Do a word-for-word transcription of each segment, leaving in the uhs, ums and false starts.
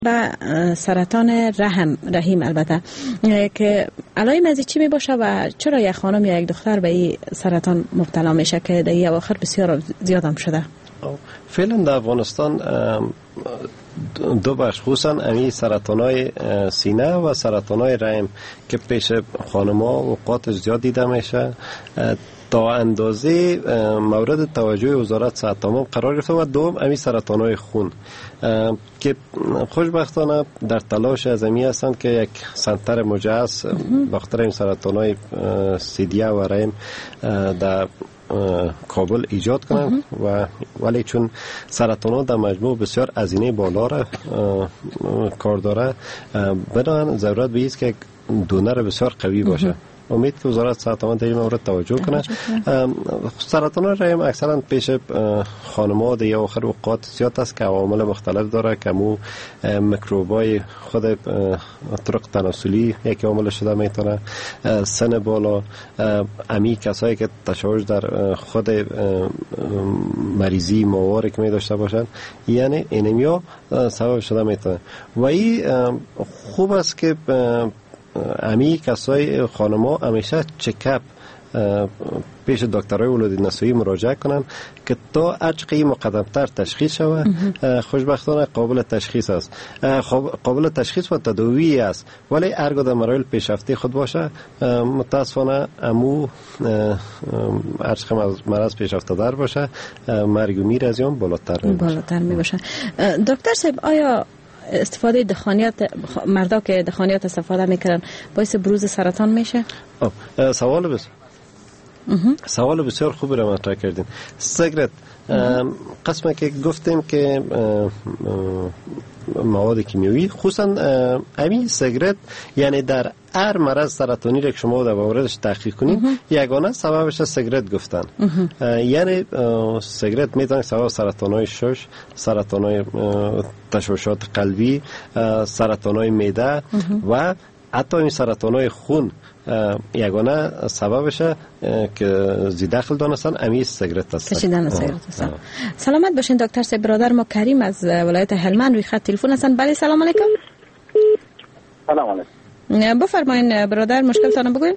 و سرطان رحم رحم البته که علائم از چی می باشه و چرا یک خانم یا یک دختر به این سرطان مبتلا میشه که در این اواخر بسیار زیاد هم شده؟ فعلا در افغانستان دو بخش خصوصا امی سرطانای سینه و سرطانای رحم که پیش خانم‌ها اوقات زیاد دیده میشه تا اندازه مورد توجه وزارت صحت تمام قرار گرفته و دوم امی سرطانای خون که خوشبختانه در تلاش از امی هستند که یک سنتر مجهز بخاطر این سرطانای سیدیه و رحم در کابل ایجاد کنند و ولی چون سرطانات در مجموع بسیار هزینه بالا را کار داره بنابراین ضرورت به است که دونر بسیار قوی باشه. امید که وزارت صحت تمام در این مورد توجه کنه. سرطان رحم اکثرا پیش خانم‌ها در آخر اوقات زیاد است که عوامل مختلف داره که مو میکروبای خود طرق تناسلی یک عامل شده میتونه، سن بالا، امی کسایی که تشوش در خود مریضی ماواری که می داشته باشند یعنی اینمیا سبب شده میتونه و این خوب است که امی کسای خانما همیشه چکاپ پیش دکترای ولادت نسایی مراجعه کنن که تا اجقی مقدمتر تشخیص شود. خوشبختانه قابل تشخیص است، قابل تشخیص و تداوی است، ولی هرگاه در مراحل پیشرفته خود باشه متاسفانه امو اجق مرض پیشرفته در باشه مرگ و میر از آن بالاتر می باشه. بالاتر می باشه. دکتر صاحب آیا استفاده دخانیات مردا که دخانیات استفاده میکنن باعث بروز سرطان میشه؟ سوال بس سوال بسیار خوبی را مطرح کردین. سیگرت قسمه که گفتیم که مواد کیمیایی خصوصا همین سیگرت یعنی در هر مرض سرطانی را که شما در موردش تحقیق کنید یگانه سببش سیگرت گفتن. یعنی سیگرت میتونه سبب سرطانای شش، سرطانای تشوشات قلبی، سرطانای معده و حتی این سرطانای خون یگانه سببش که زیداخل دانستن امی سیگرت است. کشیدن سیگرت است. سلامت باشین دکتر صاحب. برادر ما کریم از ولایت هلمند روی خط تلفن هستن. بله سلام علیکم. سلام علیکم. بفرمایید برادر مشکلتان بگوین.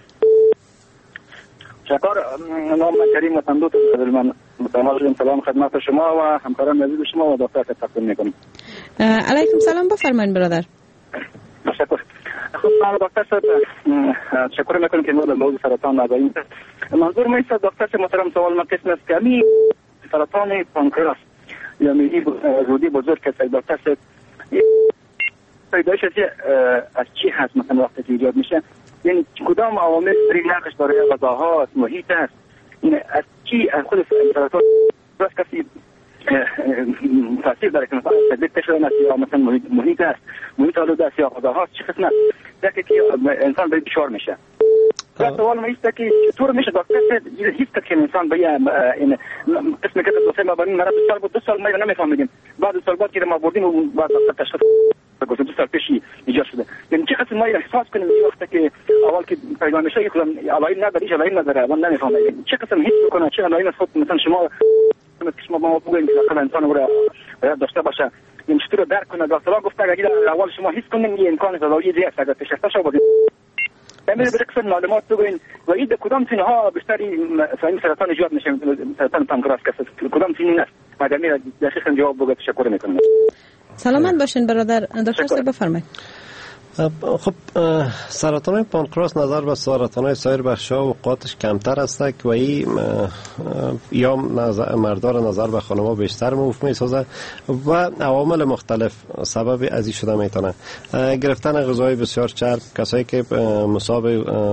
شکر. نام کریم متندوت من متماشیم. سلام خدمت شما و همکاران عزیز شما و دکتر صاحب تقدیم میکنم. علیکم سلام. بفرمایید برادر. تشکر. خب دکتر صاحب تشکر میکنم که موضوع موضوع سرطان نگاهیم. منظور میشه دکتر صاحب محترم سوال ما قسم است که امی سرطان پانکراس یا میدی رودی بزرگ که دکتر صاحب پیدایش از چی هست مثلا وقتی که ایجاد میشه یعنی کدام عوامل بری نقش داره غذاها محیط است این از چی از خود سرطان راست کسی تاثیر داره که مثلا تبدیل شدن است یا مثلا محیط, محیط است محیط آلوده است یا غذاها چه قسم است دیگه که انسان به بیشار میشه. سوال ما است که چطور میشه دکتر هیچ که انسان به این قسم که دو سه ما برای مرض سال بود دو سال ما نمیفهمیدیم بعد دو سال بعد که ما بردیم و بعد تشخیص گفتم دو سال پیشی ایجاد شده یعنی چه قسم ما احساس کنیم وقتی که اول که پیدا میشه یک علائم نداره علائم نداره ما نمیفهمیم چه قسم حس میکنه چه علائم خود مثلا شما شما ما بگوین که انسان رو داشته باشه این چطور درک کنه دکترها گفته اگه اول شما حس کنین این امکان زدایی دیگه اگر پیشرفته شود همین به قسم معلومات بگوین و این کدام سینه ها بیشتری سرطان ایجاد میشه سرطان پانکراس که کدام سینه است مادامی دقیقاً جواب بگید تشکر میکنم. سلامت باشین برادر. دکتر صاحب بفرمایید. خب سرطان پانکراس نظر به سرطان‌های سایر بخش‌ها اوقاتش کمتر است و این یا مردار نظر به خانم‌ها بیشتر موف می‌سازه و عوامل مختلف سبب از این شده میتونه. گرفتن غذای بسیار چرب، کسایی که مصاب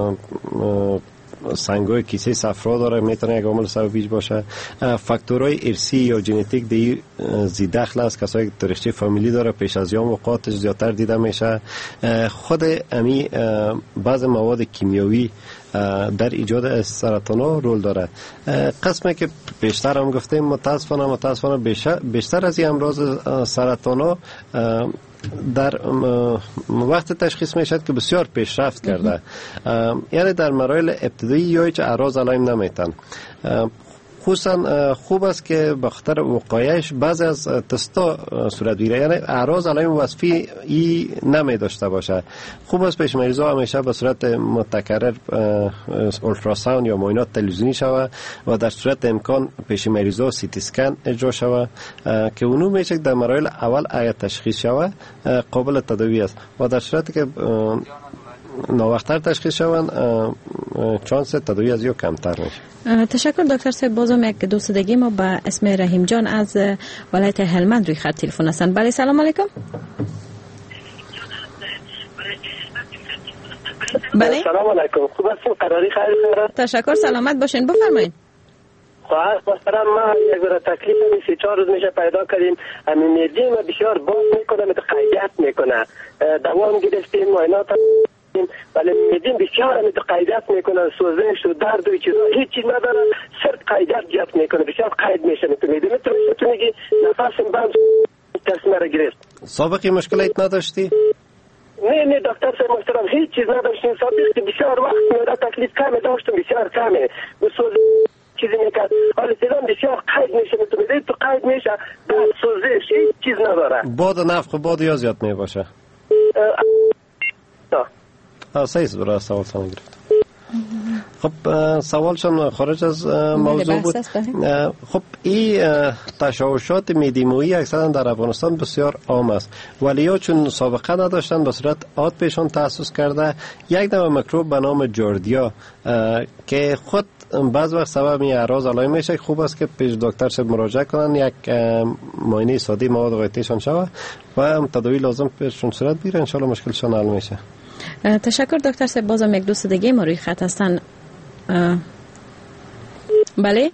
سنگای کیسه صفرا داره میتونه یک عامل سببیش باشه. فاکتورهای ارثی یا ژنتیک دی زیداخل است، کسایی که تاریخچه فامیلی داره پیش از یام اوقاتش زیادتر دیده میشه. خود امی بعض مواد کیمیایی در ایجاد سرطان ها رول داره. قسمی که بیشتر هم گفتیم متاسفانه متاسفانه بیشتر از این امراض سرطان ها در وقت تشخیص میشد که بسیار پیشرفت کرده یعنی در مراحل ابتدایی یا هیچ اعراض علائم نمیتن. خصوصا خوب است که به خاطر وقایعش بعضی از تستا صورت بگیره، یعنی اعراض علائم وصفی ای نمی داشته باشه. خوب است پیش مریضا همیشه به صورت متکرر اولتراساوند یا معاینات تلویزیونی شود و در صورت امکان پیش مریضا سی تی اسکن اجرا شود که اونو میشه در مراحل اول اگر تشخیص شود قابل تداوی است و در صورتی که ناوقتر تشخیص شوند چانس تداوی از یا کمتر میشه. تشکر دکتر صاحب. بازم یک دوست دیگه ما به اسم رحیم جان از ولایت هلمند روی خط تلفن هستند. بله سلام علیکم. بله سلام علیکم. خوب هستین؟ قراری خیر؟ تشکر سلامت باشین بفرمایید. خواهر محترم ما یک ذره تکلیف سی چهار روز میشه پیدا کردیم همین میدی ما بسیار باز میکنه متقیدت میکنه دوام گرفتیم معاینات ولی میدیم بسیار متقیدت میکنه سوزش و درد و چیزا هیچ چیز نداره صرف قیدت جات میکنه بسیار قید میشه میدیم تو میگی نفسم بند تصمیم را گرفت. سابقی مشکلیت نداشتی؟ نه نه دکتر صاحب محترم هیچ چیز نداشتیم سابقی بسیار وقت میاد تکلیف کم داشتم بسیار کمه سوزش چیزی میکرد حالا سیدان بسیار قید میشه تو میدید تو قید میشه بعد سوزش هیچ چیز نداره. باد نفخ باد یا زیاد میباشه؟ اه سیز برای سوال سان گرفت. خب سوالشان خارج از موضوع بود. خب این تشوشات میدیمویی اکثرا در افغانستان بسیار عام است ولی یا چون سابقه نداشتن به صورت عاد پیشان تأسس کرده یک نوع میکروب به نام جاردیا که خود بعض وقت سبب این اعراض علائم میشه. خوب است که پیش دکتر صاحب مراجعه کنن یک معاینه ساده مواد غایطیشان شود و هم تداوی لازم پیششون صورت بگیره ان شاء الله مشکلشان حل میشه. تشکر دکتر صاحب. بازم یک دوست دیگه ما روی خط هستن. بله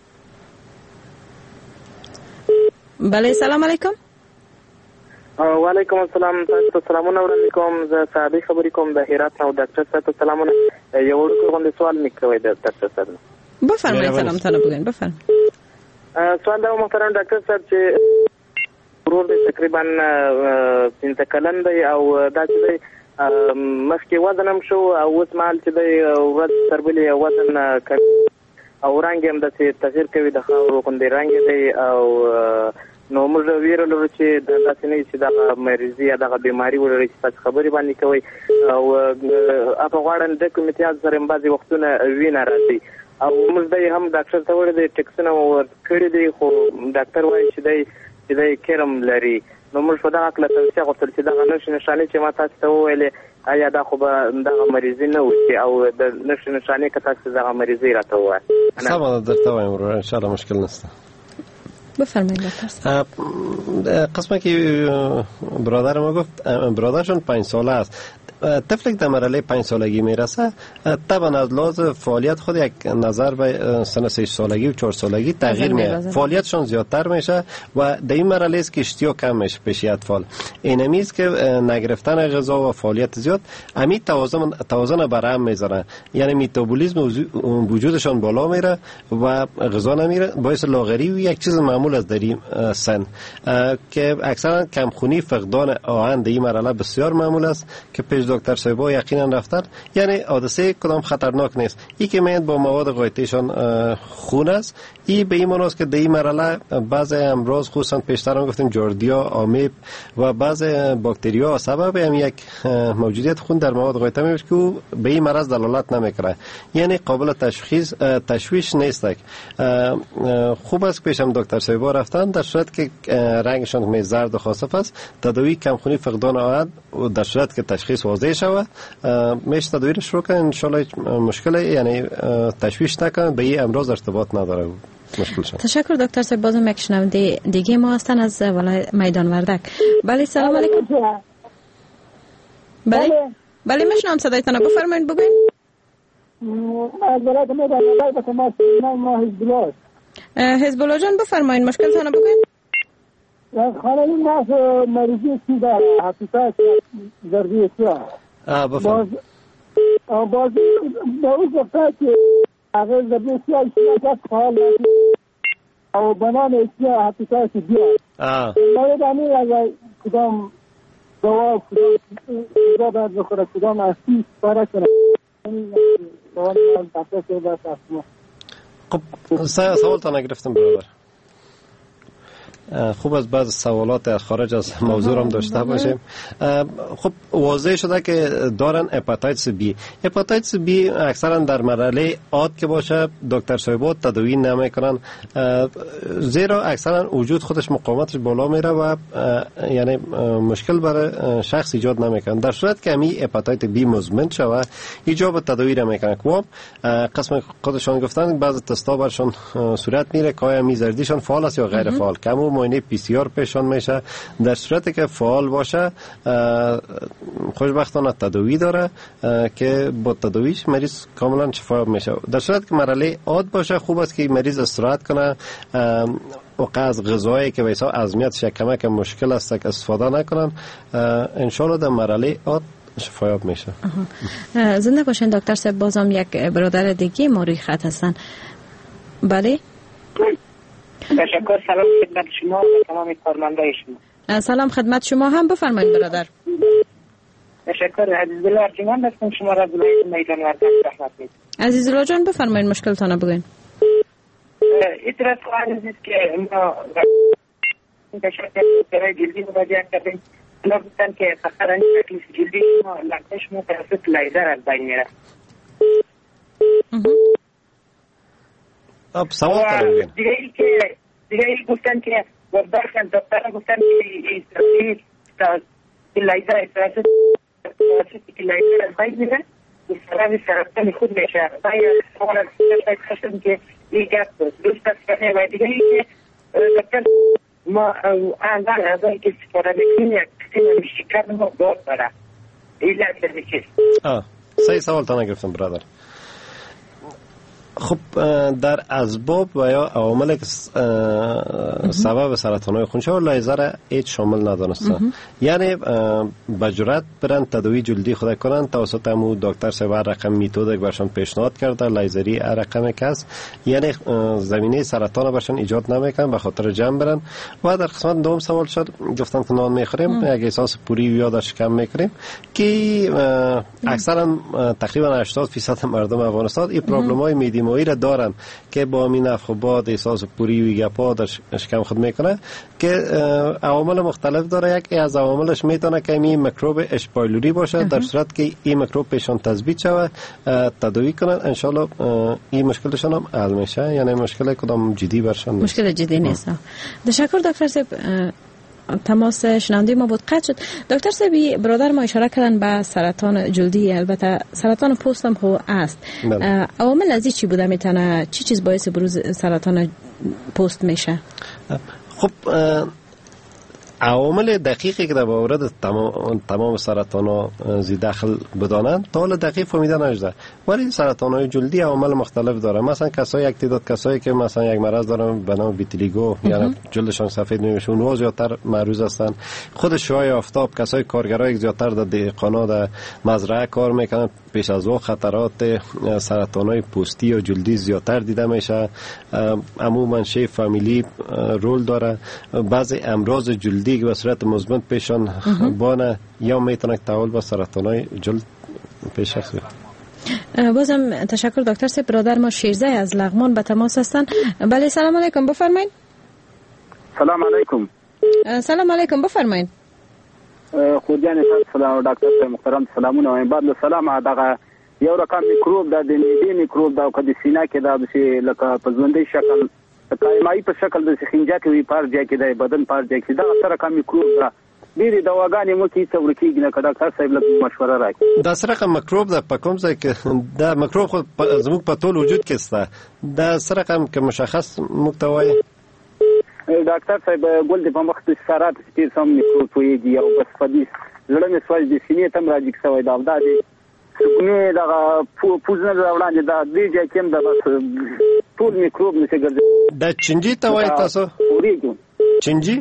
بله سلام علیکم. و علیکم السلام. تاسو سلامونه وړاندې زه صاحب خبرې کوم د هرات او ډاکټر صاحب سلامونه. یو ډول سوال میکوي د ډاکټر صاحب. بفرمایئ سلام تعالی بگین بفرمایئ. سوال دا محترم ډاکټر صاحب چې ورور دې تقریبا پنځه کلن دی او دا چې مخکې وزن هم شو او اوس مهال چې دی ورځ تر بلې وزن کوي او رنګ هم داسې تغیر کوي د خاورو غوندې رنګ دی او نو موږ ویره لرو چې داسې نه وي چې دغه مریضي یا دغه بیماري ولري چې تاسو خبرې باندې کوئ او هغه غواړم د کوم امتیاز سره هم بعضې وختونه وینه راځي او موږ دی هم ډاکټر ته وړی دی ټکسونه ورکړي دي خو ډاکټر وایي چې دی چې دی کرم لري نو موږ په دغه هکله توصیه غوښتل چې دغه نښې نښانې چې ما تاسو ته وویلې آیا دا خو به دغه مریضي نه وشي او د نښې نښانې که تاسو دغه مریضي راته ووایاست. سمه ده درته وایم ورور انشاءالله مشکل نشته. بفرمایید دکتر. قسمه که برادر ما گفت برادرشون پنج ساله است طفلی در مرحله پنج سالگی میرسه طبعا از لحاظ فعالیت خود یک نظر به سن سه سالگی و چهار سالگی تغییر میاد فعالیتشون زیادتر میشه و در این مرحله است که اشتیا کم میشه پیش اطفال اینمی است که نگرفتن غذا و فعالیت زیاد امی توازن توازن برهم میذاره یعنی متابولیسم وجودشان بالا میره و غذا نمیره باعث لاغری و یک چیز معمول از در این سن که اکثرا کمخونی فقدان آهن در این مرحله بسیار معمول است که پیش دکتر صاحبا یقینا رفتن یعنی حادثه کدام خطرناک نیست ای که میاد با مواد غایطیشان خون است ای به این معنی است که در این مرحله بعضی امراض خصوصا پیشتر هم گفتیم جاردیا آمیب و بعضی باکتریا سبب هم یک موجودیت خون در مواد غایطه میشه که به این مرض دلالت نمیکنه یعنی قابل تشخیص تشویش نیست. خوب است پیشم دکتر صاحبا رفتن در صورت که رنگشان می زرد و خاصف است تداوی کمخونی فقدان آهن در صورت که تشخیص واضح شود میشه تداوی شروع کنه ان شاء الله مشکل یعنی تشویش نکنه به این امراض ارتباط نداره مشکل شد. تشکر دکتر صاحب. بازم یک شنونده دیگه ما هستن از ولایت میدان وردک. بله سلام علیکم. بله بله میشنم صدایتان بفرمایید بگوین. از ولایت میدان وردک ما ما حزب الله حزب الله جان بفرمایید مشکلتون بگوین. خانه این ناس مریضی سی داره حقیقت زردی سیا باز باز با او گفته که اگر زردی سیا اشتیا کس خواهل او بنام اشتیا حقیقت بیا باید همین اگر کدام دوا کدام درد بخوره کدام اصلی پاره کنه خب سوال تا نگرفتم برادر. خوب از بعض سوالات خارج از موضوع هم داشته باشیم. خب واضح شده که دارن هپاتیتس بی. هپاتیتس بی اکثرا در مرحله عاد که باشه دکتر صاحبات تداوی نمیکنن، زیرا اکثرا وجود خودش مقاومتش بالا میره و یعنی مشکل برای شخص ایجاد نمیکنه. در صورت که می هپاتیت بی مزمن شوه ایجاب تداوی را میکنه. کوام قسم خودشان گفتن بعض تستا برشان صورت میره که آیا میزردیشان فعال است یا غیر فعال. کمو معاینه پی سی آر پیشان میشه. در صورتی که فعال باشه خوشبختانه تداوی داره که با تداویش مریض کاملا شفا میشه. در صورتی که مرحله عاد باشه خوب است که مریض استراحت کنه و از غذایی که ویسا ازمیتش کمک که مشکل است که استفاده نکنن. انشالله در مرحله عاد شفایاب میشه. زنده باشین دکتر صاحب. بازم یک برادر دیگه ما روی خط هستن. بله تشکر. سلام خدمت شما و تمام کارمندای شما. سلام خدمت شما هم. بفرمایید برادر. تشکر. عزیزالله ارجمند هستم. شما را ولایت میدان وردک رحمت می‌کنم. عزیزالله جان بفرمایید مشکلتان بگوین. اطلاعات خواهد است که ما تشکر برای جلدی مراجعه کردیم. اونا گفتن که فقط این تکلیف جلدی شما لکه شما توسط لیزر از بین میره. اب سوال کنیم. دیگه ای که دیگه ای گفتن که برخن دکتر گفتن که این لیزر توسط که لیزر از بین میره سرابی سرطان خود میشه. باید سوال از خشم که این گفت دوست است کنه. و دیگه ای که دکتر ما اندر ازایی که استفاده میکنیم یک قسم میشکر ما باد بره. این لحظه میشه. آه سه سوال تا نگرفتم برادر. خب در اسباب و یا عوامل که سبب سرطان‌های خون شود لیزر هیچ شامل ندانستن. یعنی به جرات برن تداوی جلدی خود کنن توسط همون دکتر صاحب رقم میتود برشان پیشنهاد کرده لیزری رقم کس، یعنی زمینه سرطان برشان ایجاد نمیکنن به خاطر جمع برن. و در قسمت دوم سوال شد گفتن که نان میخوریم یک احساس پوری و یادش کم میکنیم که اکثرا تقریبا هشتاد درصد مردم افغانستان این پرابلم های میدی مایی را دارن که با می نفخوبات احساس پوری و گپا در شکم خود میکنه که عوامل مختلف داره. یکی از عواملش میتونه که این میکروب اچ پایلوری باشه. در صورت که این میکروب پیشان تثبیت شود تداوی کنن انشالله این مشکلشون هم حل میشه. یعنی مشکل کدام جدی برشان نیست. مشکل جدی نیست. تشکر دکتر صاحب. تماس شنونده ما بود قطع شد. دکتر صاحبی برادر ما اشاره کردن به سرطان جلدی، البته سرطان پوست هم خو است. عوامل از چی بوده میتونه چی چیز باعث بروز سرطان پوست میشه؟ خب عوامل دقیقی که در مورد تمام تمام سرطان‌ها زی داخل بدانند تا حالا دقیق فهمیده نشده، ولی سرطان‌های جلدی عوامل مختلف داره. مثلا کسایی یک تعداد کسایی که مثلا یک مرض دارن به نام ویتیلیگو یعنی جلدشان سفید نمیشه اونها زیادتر معروض هستن. خود شعاع آفتاب، کسای کارگرای زیادتر در دهقانا در مزرعه کار میکنن پیش از او خطرات سرطان‌های پوستی یا جلدی زیادتر دیده میشه. عموما شی فامیلی رول داره. بعضی امراض جلدی که به صورت مزمن پیشان بانه یا میتونه تحول به سرطان‌های جلد پیش بیاد. بازم تشکر دکتر صاحب. برادر ما شیرزه از لغمان به تماس هستن. بله سلام علیکم بفرمایید. سلام علیکم. سلام علیکم بفرمایید. خودیان سلام دکتر صاحب محترم سلامونه و بعد سلام دغه یو رقم میکروب د دې میکروب دا د سینه کې دا د لکه په ژوندۍ شکل قایمای په شکل د خنجه کې وی پار ځای کې د بدن پار ځای کې دا سره کوم میکروب دا ډېری دواګانې مو کې څور کېږي نه کډا ډاکټر صاحب له مشوره راکړي. دا سره کوم میکروب دا په کوم ځای کې دا میکروب خو زموږ په ټول وجود کې سته. دا سره کوم کې مشخص مکتوي ډاکټر صاحب ګل د په مخ د سرات سپیر سم میکروب ویږي او بس په دې لړ مې سوال د سینې تم راځي څوي دا دا دي نه دا پوزنه راوړاندې دا دې چې کوم دا بس ټول میکروب نشي ګرځي. دا چنجي ته وایي تاسو چنجي؟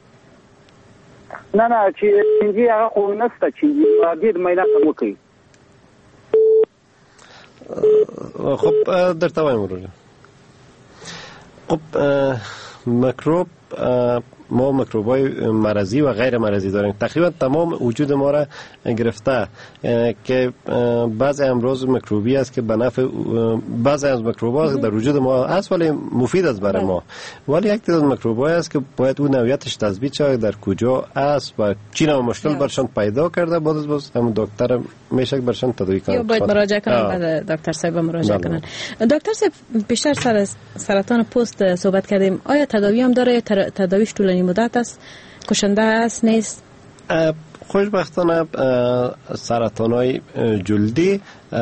نه نه چې چنجي هغه خو نسته چنجي ډېر مینا کم کوي. خب درته وایم ورته. خب میکروب ما میکروب‌های مرضی و غیر مرضی داریم. تقریبا تمام وجود ما را گرفته که بعضی امراض میکروبی است که به نفع بعضی از میکروب‌ها در وجود ما است ولی مفید است برای ما، ولی یک تعداد میکروب‌های است که باید اون نوعیتش تثبیت شود در کجا است و چی نوع مشکل برشان پیدا کرده، بعد از باز هم دکتر میشه برشان تداوی کنه. یا باید مراجعه کنن بعد دکتر صاحب مراجعه کنن. دکتر صاحب بیشتر سر سرطان پوست صحبت کردیم، آیا تداوی هم داره یا تداویش طولانی مدت است، کشنده است نیست؟ خوشبختانه سرطان‌های جلدی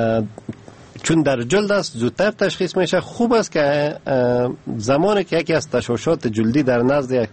چون در جلد است زودتر تشخیص میشه. خوب است که زمانی که یکی از تشوشات جلدی در نزد یک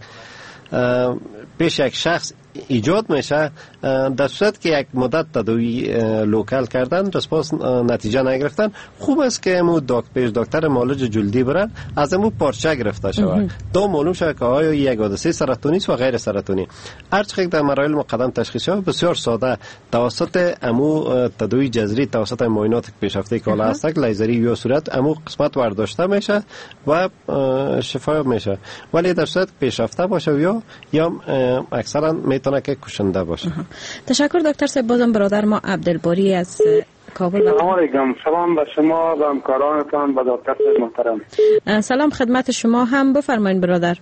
پیش یک شخص ایجاد میشه، در صورت که یک مدت تداوی لوکال کردن رسپانس نتیجه نگرفتن، خوب است که مو دکتر پیش دکتر معالج جلدی برن از مو پارچه گرفته شود تا معلوم شود که آیا یک حادثه سرطانی است و غیر سرطانی. هر چقدر در مراحل مقدم تشخیص شود بسیار ساده توسط امو تداوی جذری توسط معاینات پیشرفته کالا هست لیزری یا صورت امو قسمت برداشته میشه و شفا میشه، ولی در صورت پیشرفته باشه یا یا اکثرا میتونه که کشنده باشه. تشکر دکتر صاحب. بازم برادر ما عبدالباری از کابل. سلام علیکم. سلام به شما و همکارانتان و دکتر صاحب محترم. سلام خدمت شما هم، بفرمایید برادر.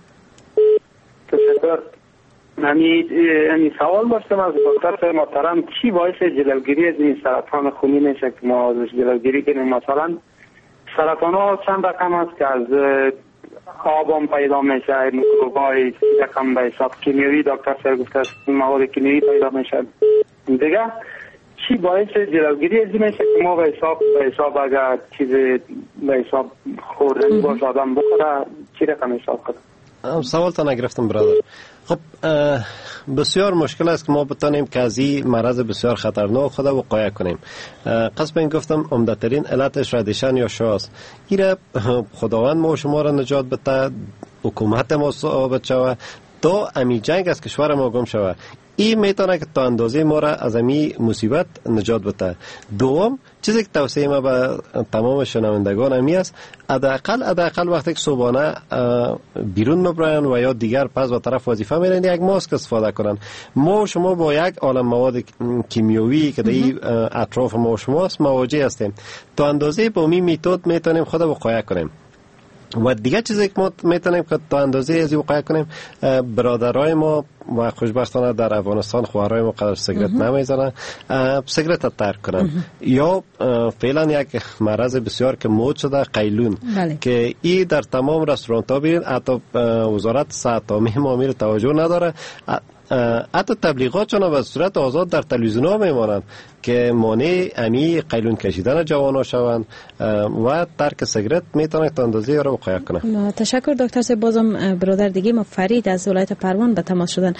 تشکر. یعنی یعنی سوال داشتم از دکتر صاحب محترم، چی باعث جلوگیری از این سرطان خونی میشه که ما ازش جلوگیری کنیم؟ مثلا سرطان ها چند رقم است که از آبام پیدا میشه، میکروبای رقم به حساب کیمیایی دکتر صاحب گفته است مواد کیمیایی پیدا میشه. دیگه چی باعث جلوگیری از این میشه که ما به حساب به حساب اگر چیز به حساب خوردنی باشه آدم بخوره چی رقم حساب کنه؟ سوال تا نگرفتم برادر. خب بسیار مشکل است که ما بتانیم که از این مرض بسیار خطرناک خود وقایه کنیم. قصد این گفتم عمده‌ترین علتش ردیشن یا شاست. ایره خداوند ما و شما را نجات بده، حکومت ما ثابت شود تا امی جنگ از کشور ما گم شود. این میتونه که تا اندازه ما را از امی مصیبت نجات بده. دوم چیزی که توصیه ما به تمام شنوندگان امی است، حداقل حداقل وقتی که صبحانه بیرون مبراین و یا دیگر پس و طرف وظیفه میرن یک ماسک استفاده کنن. ما و شما با یک عالم مواد کیمیایی که در اطراف ما و شماست مواجه هستیم. تا اندازه با می میتود میتونیم خود وقایه کنیم. و دیگه چیزی که ما میتونیم که تا اندازه از وقایه کنیم، برادرای ما و خوشبختانه در افغانستان خواهرای ما قدر سیگرت نمیزنن، سیگرت ترک کنن. یا فعلا یک مرض بسیار که مود شده قیلون بله. که ای در تمام رستورانت ها بیرین، حتی وزارت صحت عامه ما میره توجه نداره، حتی تبلیغات چون به صورت آزاد در تلویزیون ها میمانند که مانع امی قیلون کشیدن جوان ها شوند و ترک سیگرت میتونه تا اندازه را وقایه کنه. تشکر دکتر صاحب. بازم برادر دیگه ما فرید از ولایت پروان به تماس شدن.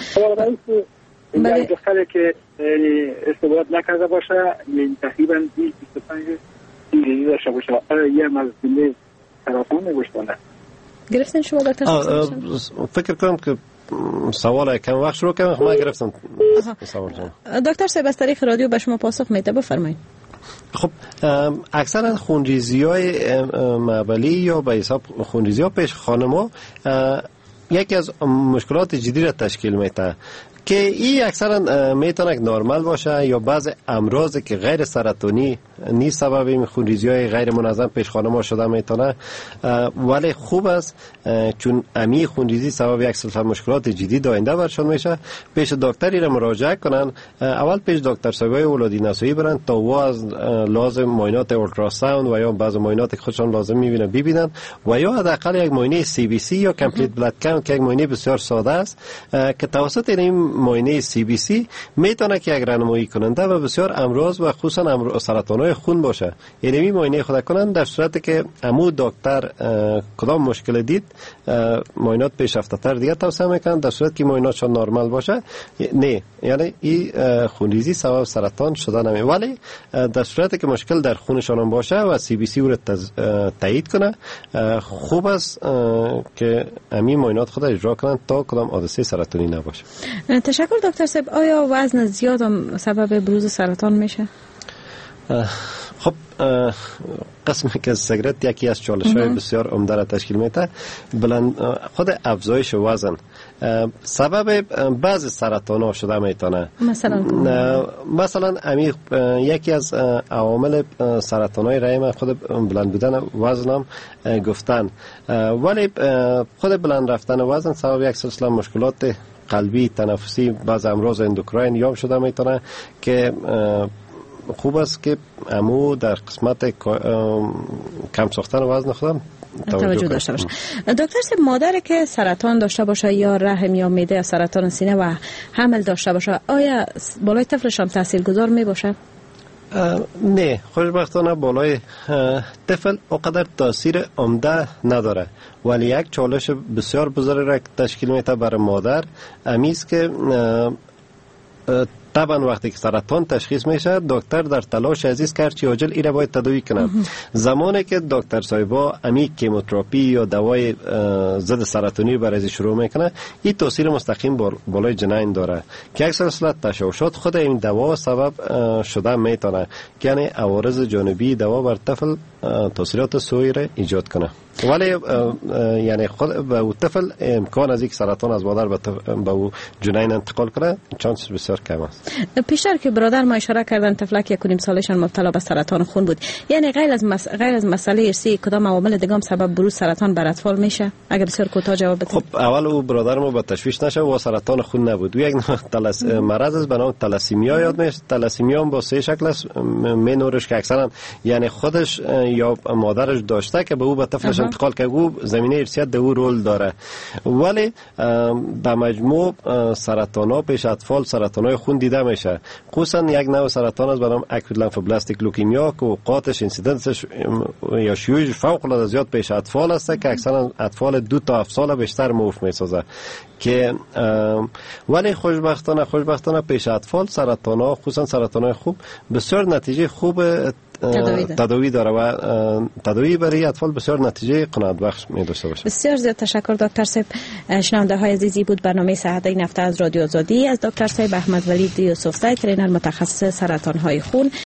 بله دختری که استفاده نکرده باشه تقریبا بیست تا بیست و پنج دیگری داشته باشه یه مزدونه سرطان نگوشتانه گرفتن شما دکتر صاحب؟ فکر کنم که سوال کم وقت شروع کنم ما گرفتم سوال دکتر صاحب از طریق رادیو به شما پاسخ میده، بفرمایید. خب اکثرا خونریزی های معبلی یا به حساب خونریزی ها پیش خانم ها یکی از مشکلات جدی را تشکیل میده که این اکثرا میتونه نرمال باشه یا بعض امراضی که غیر سرطانی نیست سبب این خونریزی‌های غیر منظم پیش خانم‌ها شده میتونه، ولی خوب است چون امی خونریزی سبب یک سلسله مشکلات جدی آینده برشون میشه پیش دکتری را مراجعه کنن. اول پیش دکتر صاحبای ولادی نسایی برن تا و از لازم معاینات اولتراساوند و یا بعض معاینات که خودشون لازم میبینن ببینن و یا حداقل یک معاینه سی بی سی یا کامپلیت بلاد کاونت که یک معاینه بسیار ساده است که توسط این معاینه سی بی سی میتونه که یک راهنمایی کننده و بسیار امراض و خصوصا سرطان‌های خون باشه. یعنی این معاینه خود کنن در صورتی که عمو دکتر کدام مشکل دید معاینات پیشرفته تر دیگه توصیه میکنن، در صورتی که معایناتشون نرمال باشه نه، یعنی این خونریزی سبب سرطان شده نمی، ولی در صورتی که مشکل در خونشان باشه و سی بی سی رو تایید کنه خوب است که همین معاینات خود اجرا کنن تا کدام حادثه سرطانی نباشه. تشکر دکتر صاحب. آیا وزن زیاد هم سبب بروز سرطان میشه؟ خب قسمی که سیگرت یکی از چالش‌های بسیار عمده را تشکیل میده. بلند خود افزایش وزن سبب بعضی سرطان ها شده میتونه. مثلا مثلا امی یکی از عوامل سرطان های رحم خود بلند بودن وزنم گفتن، ولی خود بلند رفتن وزن سبب یک سلسله مشکلات قلبی، تنفسی، بعض امراض اندوکراین یا شده میتونه که خوب است که امو در قسمت کم ساختن وزن خودم توجه داشته باشه. دکتر صاحب، مادر که سرطان داشته باشه یا رحم یا معده یا سرطان سینه و حمل داشته باشه، آیا بالای طفلشان تاثیرگذار می باشه؟ نه، خوشبختانه بالای طفل اونقدر تاثیر عمده نداره، ولی یک چالش بسیار بزرگ را تشکیل میده برای مادر امیز که طبعا وقتی که سرطان تشخیص میشه دکتر در تلاش عزیز کرد چی عاجل ایره باید تداوی کنه. زمانی که دکتر صاحبا امی کیموتراپی یا دوای ضد سرطانی برای شروع میکنه، این تاثیر مستقیم بالای جنین داره که یک سلسله تشوشات خود این دوا سبب شده میتونه که یعنی عوارض جانبی دوا بر طفل تاثیرات سوئی را ایجاد کنه. ولی یعنی خود به او طفل امکان از یک سرطان از مادر به او جنین انتقال کنه چانس بسیار کم است. پیشتر که برادر ما اشاره کردن طفلک یک و نیم سالشان مبتلا به سرطان خون بود، یعنی غیر از مس... غیر از مسئله ارثی کدام عوامل دیگه هم سبب بروز سرطان بر اطفال میشه؟ اگر بسیار کوتاه جواب بدید. خب اول او برادر ما با تشویش نشه و سرطان خون نبود، یک تلس مرض است به نام تلاسیمیا یاد میشه. تلاسیمیا هم با سه شکل است، منورش که اکثرا یعنی خودش یا مادرش داشته که به او به طفلش انتقال که او زمینه ارثیت در او رول داره. ولی در مجموع سرطان ها پیش اطفال سرطان های خون دیده میشه، خصوصا یک نوع سرطان است به نام اکوت لمفوبلاستیک لوکیمیا که اوقاتش اینسیدنسش یا شیوعش فوق العاده زیاد پیش اطفال است که اکثرا اطفال دو تا هفت ساله بیشتر موف میسازه که ولی خوشبختانه خوشبختانه پیش اطفال سرطان ها خصوصا سرطان های خوب بسیار نتیجه خوب تداوی داره و تداوی برای اطفال بسیار نتیجه قناعت بخش می داشته باشه. بسیار زیاد تشکر دکتر صاحب. شنونده های عزیزی بود برنامه صحت این هفته از رادیو آزادی از دکتر صاحب احمد ولید یوسف زی، ترینر متخصص سرطان های خون.